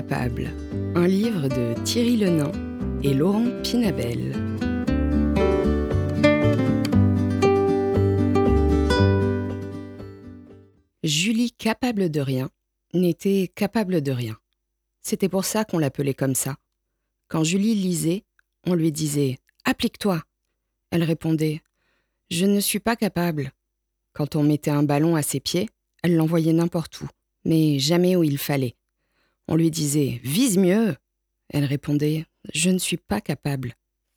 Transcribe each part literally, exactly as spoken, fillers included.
Capable, un livre de Thierry Lenain et Laurent Pinabel. Julie capable de rien n'était capable de rien. C'était pour ça qu'on l'appelait comme ça. Quand Julie lisait, on lui disait « Applique-toi ». Elle répondait « Je ne suis pas capable ». Quand on mettait un ballon à ses pieds, elle l'envoyait n'importe où, mais jamais où il fallait. On lui disait « Vise mieux ». Elle répondait « Je ne suis pas capable ».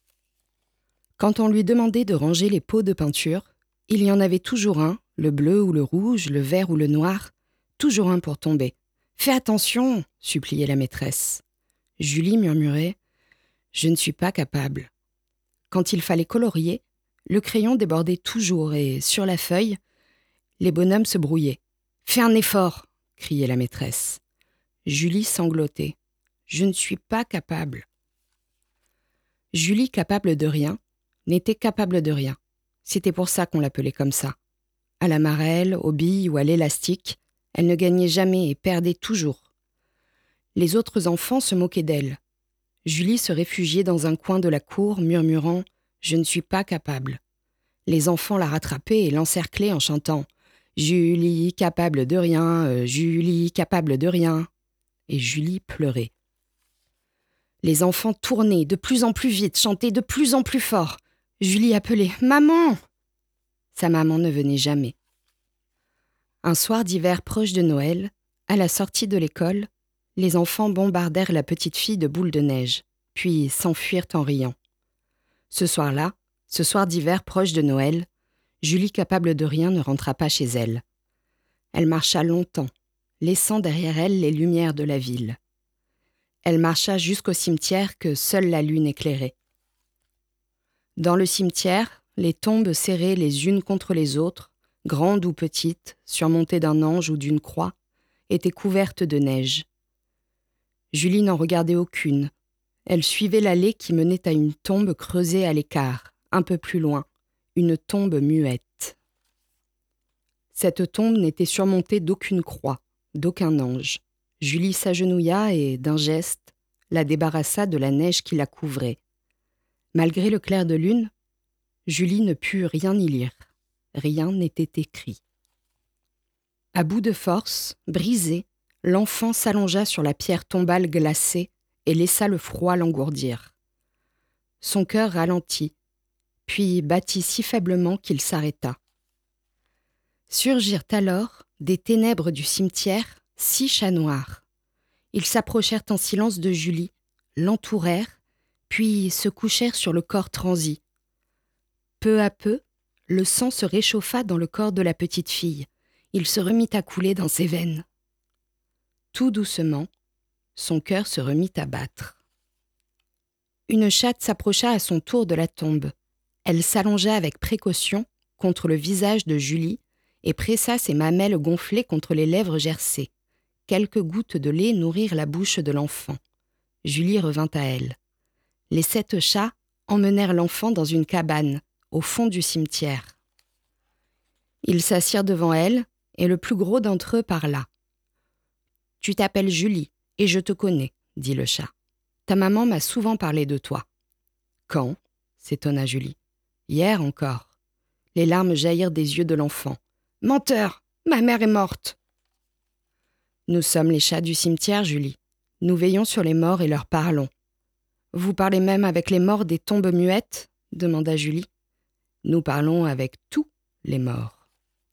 Quand on lui demandait de ranger les pots de peinture, il y en avait toujours un, le bleu ou le rouge, le vert ou le noir, toujours un pour tomber. « Fais attention !» suppliait la maîtresse. Julie murmurait « Je ne suis pas capable ». Quand il fallait colorier, le crayon débordait toujours et, sur la feuille, les bonhommes se brouillaient. « Fais un effort !» criait la maîtresse. Julie sanglotait. « Je ne suis pas capable. » Julie capable de rien n'était capable de rien. C'était pour ça qu'on l'appelait comme ça. À la marelle, aux billes ou à l'élastique, elle ne gagnait jamais et perdait toujours. Les autres enfants se moquaient d'elle. Julie se réfugiait dans un coin de la cour, murmurant « Je ne suis pas capable ». Les enfants la rattrapaient et l'encerclaient en chantant « Julie capable de rien, euh, Julie capable de rien ». Et Julie pleurait. Les enfants tournaient de plus en plus vite, chantaient de plus en plus fort. Julie appelait « Maman !» Sa maman ne venait jamais. Un soir d'hiver proche de Noël, à la sortie de l'école, les enfants bombardèrent la petite fille de boules de neige, puis s'enfuirent en riant. Ce soir-là, ce soir d'hiver proche de Noël, Julie capable de rien ne rentra pas chez elle. Elle marcha longtemps, laissant derrière elle les lumières de la ville. Elle marcha jusqu'au cimetière que seule la lune éclairait. Dans le cimetière, les tombes serrées les unes contre les autres, grandes ou petites, surmontées d'un ange ou d'une croix, étaient couvertes de neige. Julie n'en regardait aucune. Elle suivait l'allée qui menait à une tombe creusée à l'écart, un peu plus loin, une tombe muette. Cette tombe n'était surmontée d'aucune croix, d'aucun ange. Julie s'agenouilla et, d'un geste, la débarrassa de la neige qui la couvrait. Malgré le clair de lune, Julie ne put rien y lire. Rien n'était écrit. À bout de force, brisé, l'enfant s'allongea sur la pierre tombale glacée et laissa le froid l'engourdir. Son cœur ralentit, puis battit si faiblement qu'il s'arrêta. Surgirent alors des ténèbres du cimetière six chats noirs. Ils s'approchèrent en silence de Julie, l'entourèrent, puis se couchèrent sur le corps transi. Peu à peu, le sang se réchauffa dans le corps de la petite fille. Il se remit à couler dans ses veines. Tout doucement, son cœur se remit à battre. Une chatte s'approcha à son tour de la tombe. Elle s'allongea avec précaution contre le visage de Julie et pressa ses mamelles gonflées contre les lèvres gercées. Quelques gouttes de lait nourrirent la bouche de l'enfant. Julie revint à elle. Les sept chats emmenèrent l'enfant dans une cabane, au fond du cimetière. Ils s'assirent devant elle, et le plus gros d'entre eux parla. « Tu t'appelles Julie, et je te connais, » dit le chat. « Ta maman m'a souvent parlé de toi. »« Quand ?» s'étonna Julie. « Hier encore. » Les larmes jaillirent des yeux de l'enfant. « Menteur ! Ma mère est morte !»« Nous sommes les chats du cimetière, Julie. Nous veillons sur les morts et leur parlons. »« Vous parlez même avec les morts des tombes muettes ?» demanda Julie. « Nous parlons avec tous les morts. »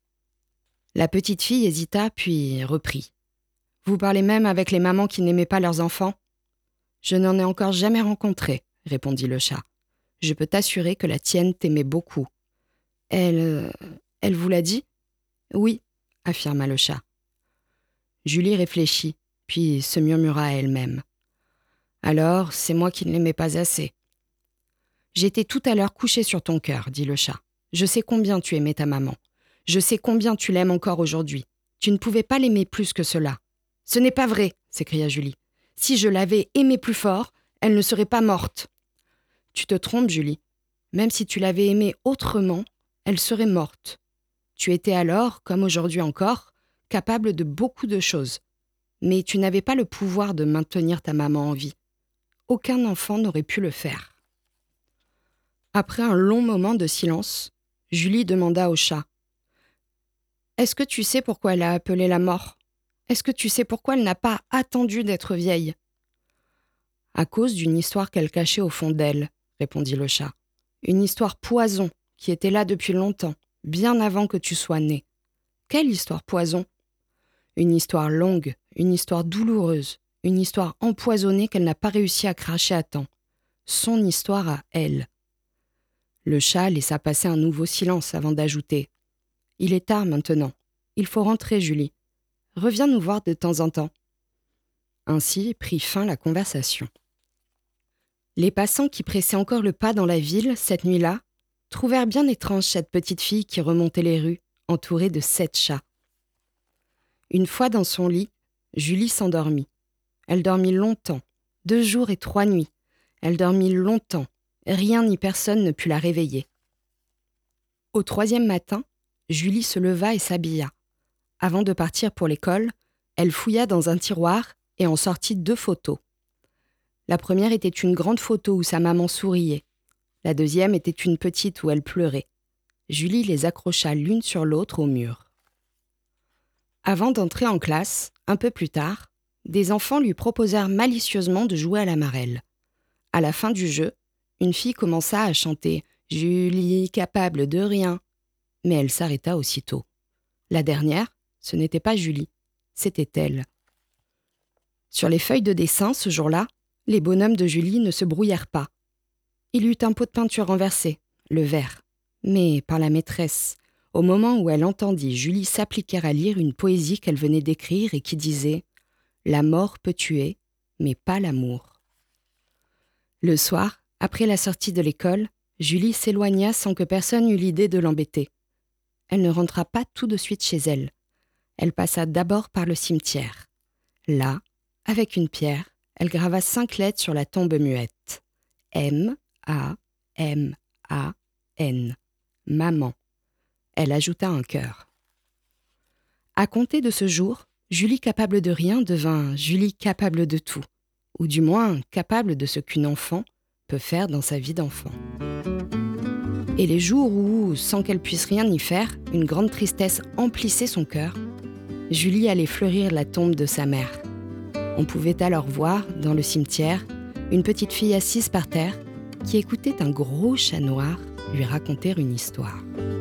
La petite fille hésita, puis reprit. « Vous parlez même avec les mamans qui n'aimaient pas leurs enfants ? » « Je n'en ai encore jamais rencontré, » répondit le chat. « Je peux t'assurer que la tienne t'aimait beaucoup. »« Elle... Euh, elle vous l'a dit ?»« Oui, » affirma le chat. Julie réfléchit, puis se murmura à elle-même. « Alors, c'est moi qui ne l'aimais pas assez. »« J'étais tout à l'heure couché sur ton cœur, » dit le chat. « Je sais combien tu aimais ta maman. Je sais combien tu l'aimes encore aujourd'hui. Tu ne pouvais pas l'aimer plus que cela. »« Ce n'est pas vrai, » s'écria Julie. « Si je l'avais aimée plus fort, elle ne serait pas morte. »« Tu te trompes, Julie. Même si tu l'avais aimée autrement, elle serait morte. Tu étais alors, comme aujourd'hui encore, capable de beaucoup de choses. mais tu n'avais pas le pouvoir de maintenir ta maman en vie. Aucun enfant n'aurait pu le faire. » Après un long moment de silence, Julie demanda au chat : « Est-ce que tu sais pourquoi elle a appelé la mort ? Est-ce que tu sais pourquoi elle n'a pas attendu d'être vieille ? » ?»« À cause d'une histoire qu'elle cachait au fond d'elle, » répondit le chat. « Une histoire poison qui était là depuis longtemps, bien avant que tu sois né. » »« Quelle histoire poison ? » ?»« Une histoire longue, une histoire douloureuse, une histoire empoisonnée qu'elle n'a pas réussi à cracher à temps. Son histoire à elle. » Le chat laissa passer un nouveau silence avant d'ajouter : « Il est tard maintenant. Il faut rentrer, Julie. Reviens nous voir de temps en temps. » Ainsi prit fin la conversation. Les passants qui pressaient encore le pas dans la ville, cette nuit-là, trouvèrent bien étrange cette petite fille qui remontait les rues, entourée de sept chats. Une fois dans son lit, Julie s'endormit. Elle dormit longtemps, deux jours et trois nuits. Elle dormit longtemps. Rien ni personne ne put la réveiller. Au troisième matin, Julie se leva et s'habilla. Avant de partir pour l'école, elle fouilla dans un tiroir et en sortit deux photos. La première était une grande photo où sa maman souriait. La deuxième était une petite où elle pleurait. Julie les accrocha l'une sur l'autre au mur. Avant d'entrer en classe, un peu plus tard, des enfants lui proposèrent malicieusement de jouer à la marelle. À la fin du jeu, une fille commença à chanter « Julie, capable de rien », mais elle s'arrêta aussitôt. La dernière, ce n'était pas Julie, c'était elle. Sur les feuilles de dessin, ce jour-là, les bonhommes de Julie ne se brouillèrent pas. Il y eut un pot de peinture renversé, le vert. Mais par la maîtresse, au moment où elle entendit Julie s'appliquer à lire une poésie qu'elle venait d'écrire et qui disait « La mort peut tuer, mais pas l'amour ». Le soir, après la sortie de l'école, Julie s'éloigna sans que personne eût l'idée de l'embêter. Elle ne rentra pas tout de suite chez elle. Elle passa d'abord par le cimetière. Là, avec une pierre, elle grava cinq lettres sur la tombe muette. M A M A N. Maman. Elle ajouta un cœur. À compter de ce jour, Julie capable de rien devint Julie capable de tout, ou du moins capable de ce qu'une enfant peut faire dans sa vie d'enfant. Et les jours où, sans qu'elle puisse rien y faire, une grande tristesse emplissait son cœur, Julie allait fleurir la tombe de sa mère. On pouvait alors voir, dans le cimetière, une petite fille assise par terre qui écoutait un gros chat noir lui raconter une histoire.